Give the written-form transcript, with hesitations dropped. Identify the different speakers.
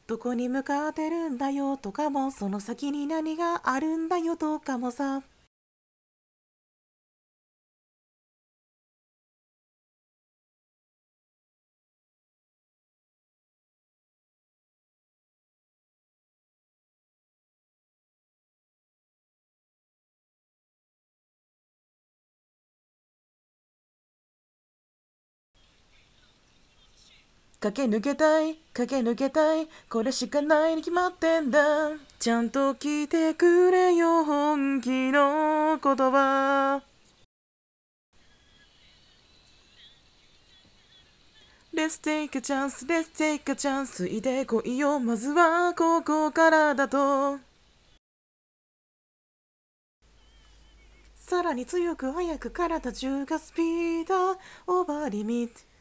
Speaker 1: どこに向かってるんだよとかも、その先に何があるんだよとかもさ。駆け抜けたい、駆け抜けたい、これしかないに決まってんだ。ちゃんと聞いてくれよ、本気の言葉。Let's take a chance, let's take a chance いてこいよ、まずはここからだと。さらに強く速く体中がスピードオーバーリミット。